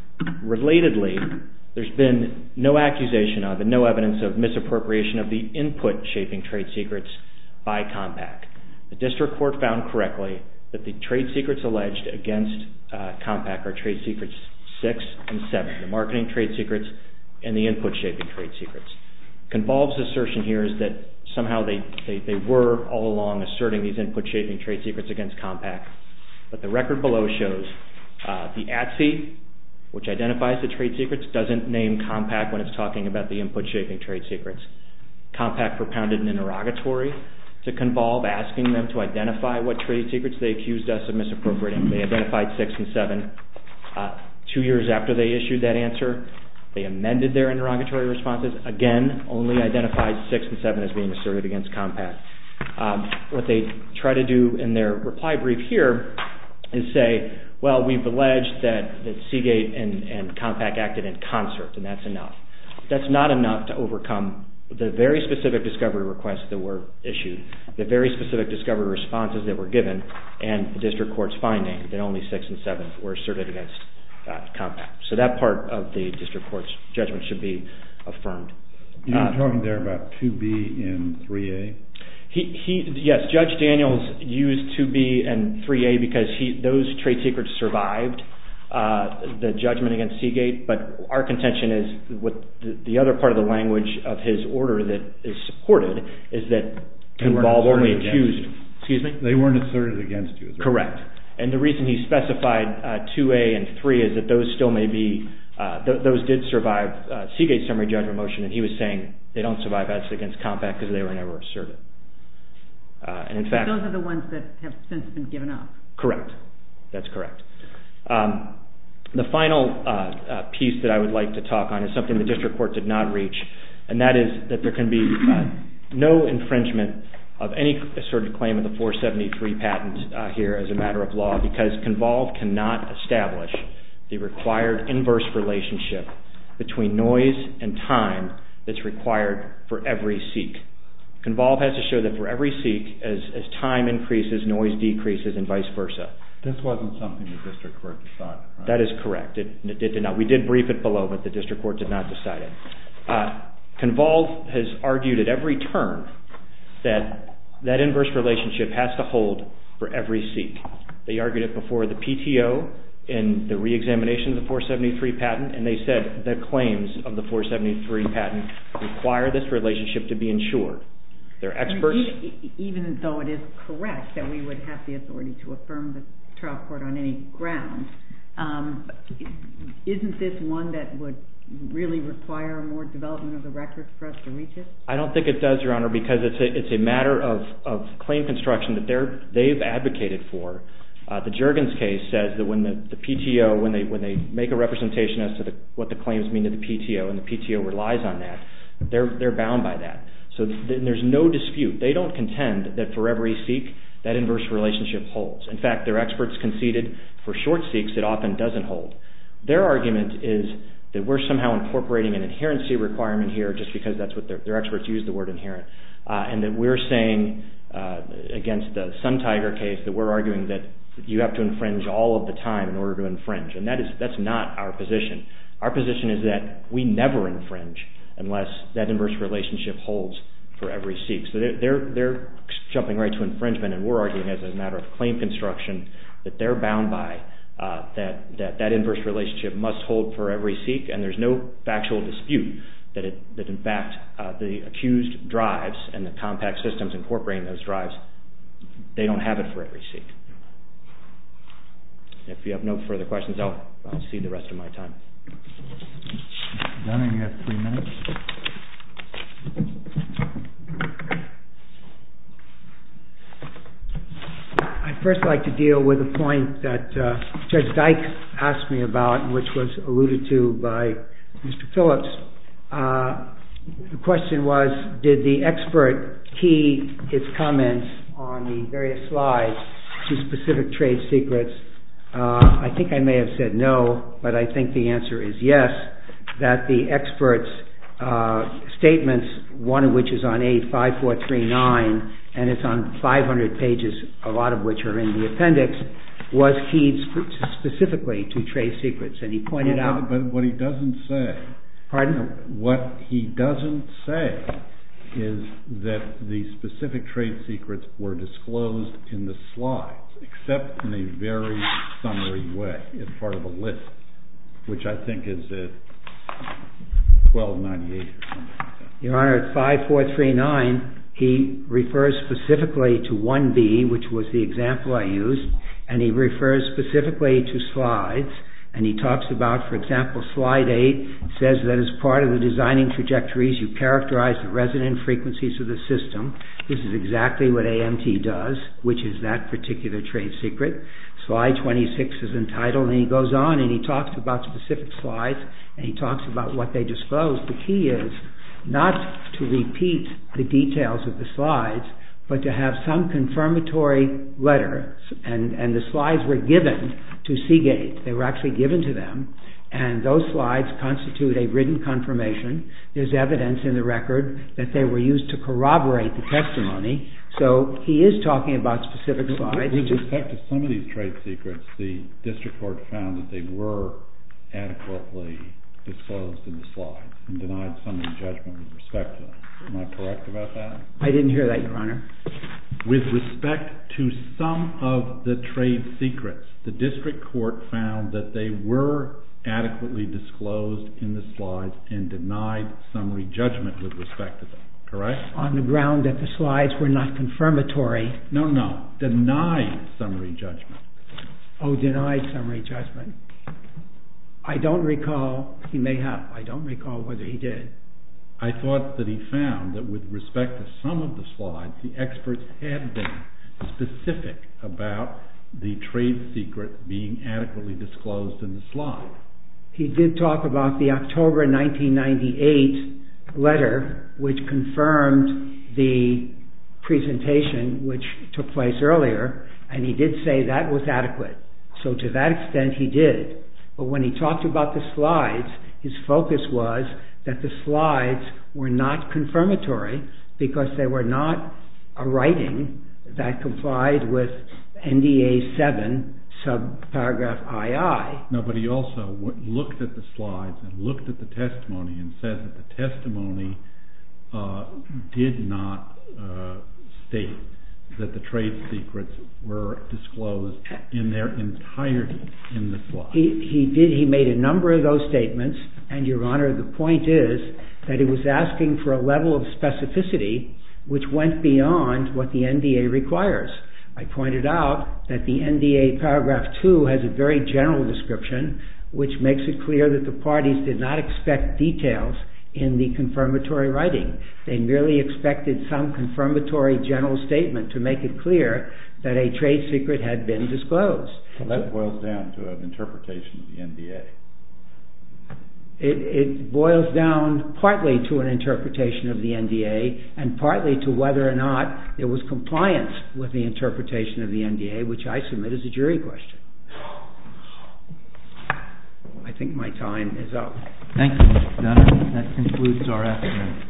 Relatedly, there's been no accusation of and no evidence of misappropriation of the input shaping trade secrets by Compaq. The district court found correctly that the trade secrets alleged against uh, Compaq are trade secrets six and seven, the marketing trade secrets and the input shaping trade secrets. Convolve's assertion here is that somehow they, they, they were all along asserting these input shaping trade secrets against Compaq, but the record below shows uh, the A T S I, which identifies the trade secrets, doesn't name Compaq when it's talking about the input shaping trade secrets. Compaq propounded an interrogatory to Convolve, asking them to identify what trade secrets they accused us of misappropriating. They identified six and seven. Uh, two years after they issued that answer, they amended their interrogatory responses. Again, only identified six and seven as being asserted against Compaq. Um, what they try to do in their reply brief here is say, well, we've alleged that, that Seagate and, and Compaq acted in concert, and that's enough. That's not enough to overcome the very specific discovery requests that were issued, the very specific discovery responses that were given, and the district court's finding that only six and seven were asserted against uh, Compaq. So that part of the district court's judgment should be affirmed. You're uh, talking there about two B and three A? He, he, yes, Judge Daniels used two B and three A because he, those trade secrets survived Uh, the judgment against Seagate, but our contention is what the, the other part of the language of his order that is supported is that Convolve only accused. Excuse me? They weren't asserted against you. Is that correct. Right? And the reason he specified uh, two A and three is that those still may be, uh, th- those did survive uh, Seagate's summary judgment motion, and he was saying they don't survive as against Compaq because they were never asserted. Uh, and in fact, those are the ones that have since been given up. Correct. That's correct. Um, the final uh, uh, piece that I would like to talk on is something the district court did not reach, and that is that there can be uh, no infringement of any asserted claim of the four seventy-three patent uh, here as a matter of law because Convolve cannot establish the required inverse relationship between noise and time that's required for every seek. Convolve has to show that for every seek, as, as time increases, noise decreases, and vice versa. This wasn't something the district court decided, right? That is correct. It, it did not. We did brief it below, but the district court did not decide it. Uh, Convolve has argued at every turn that that inverse relationship has to hold for every Sikh. They argued it before the P T O in the re-examination of the four seventy-three patent, and they said the claims of the four seventy-three patent require this relationship to be ensured. They're experts. I mean, even though it is correct that we would have the authority to affirm the trial court on any ground, um, isn't this one that would really require more development of the record for us to reach it? I don't think it does, Your Honor, because it's a, it's a matter of, of claim construction that they're, they've advocated for. Uh, the Juergens case says that when the, the P T O, when they when they make a representation as to the, what the claims mean to the P T O, and the P T O relies on that, they're they're bound by that. So th- there's no dispute. They don't contend that for every Sikh that inverse relationship holds. In fact, their experts conceded for short Sikhs it often doesn't hold. Their argument is that we're somehow incorporating an inherency requirement here just because that's what their, their experts use the word inherent, uh, and that we're saying uh, against the Sun Tiger case that we're arguing that you have to infringe all of the time in order to infringe, and that is that's not our position. Our position is that we never infringe unless that inverse relationship holds for every Sikh. So they're, they're, they're jumping right to infringement, and we're arguing as a matter of claim construction that they're bound by uh, that, that that inverse relationship must hold for every Sikh, and there's no factual dispute that, it, that in fact uh, the accused drives and the compact systems incorporating those drives, they don't have it for every Sikh. If you have no further questions, I'll, I'll cede the rest of my time. Mister Dunning, you have three minutes. I'd first like to deal with a point that uh, Judge Dyke asked me about, which was alluded to by Mister Phillips. Uh, the question was, did the expert key its comments on the various slides to specific trade secrets? Uh, I think I may have said no, but I think the answer is yes, that the expert's uh, statements, one of which is on A five four three nine, and it's on five hundred pages, a lot of which are in the appendix, was keyed sp- specifically to trade secrets, and he pointed but, out... But what he doesn't say... Pardon? What he doesn't say is that the specific trade secrets were disclosed in the slides, except in a very summary way, as part of a list, which I think is at twelve ninety-eight or something like that. Your Honor, at five four three nine, he refers specifically to one B, which was the example I used, and he refers specifically to slides, and he talks about, for example, slide eight says that as part of the designing trajectories, you characterize the resonant frequencies of the system. This is exactly what A M T does, which is that particular trade secret. Slide twenty-six is entitled, and he goes on and he talks about specific slides, and he talks about what they disclose. The key is not to repeat the details of the slides, but to have some confirmatory letter, and, and the slides were given to Seagate. They were actually given to them, and those slides constitute a written confirmation. There's evidence in the record that they were used to corroborate the testimony, so he is talking about specific slides. With respect to some of these trade secrets, the district court found that they were adequately disclosed in the slides and denied summary judgment with respect to them. Am I correct about that? I didn't hear that, Your Honor. With respect to some of the trade secrets, the district court found that they were adequately disclosed in the slides and denied summary judgment with respect to them, correct? On the ground that the slides were not confirmatory. No, no, denied summary judgment. Oh, denied summary judgment. I don't recall, he may have, I don't recall whether he did. I thought that he found that with respect to some of the slides, the experts had been specific about the trade secret being adequately disclosed in the slide. He did talk about the October nineteen ninety-eight letter, which confirmed the presentation which took place earlier, and he did say that was adequate. So to that extent he did. But when he talked about the slides, his focus was that the slides were not confirmatory because they were not a writing that complied with N D A seven subparagraph two. No, but he also w- looked at the slides and looked at the testimony and said that the testimony uh, did not uh, state that the trade secrets were disclosed in their entirety in the slide. He, he did. He made a number of those statements, and Your Honor, the point is that he was asking for a level of specificity which went beyond what the N D A requires. I pointed out that the N D A paragraph two has a very general description which makes it clear that the parties did not expect details in the confirmatory writing. They merely expected some confirmatory general statement to make it clear that a trade secret had been disclosed. So that boils down to an interpretation of the N D A. It, it boils down partly to an interpretation of the N D A and partly to whether or not there was compliance with the interpretation of the N D A, which I submit as a jury question. I think my time is up. Thank you, Mister Dunner. That concludes our afternoon.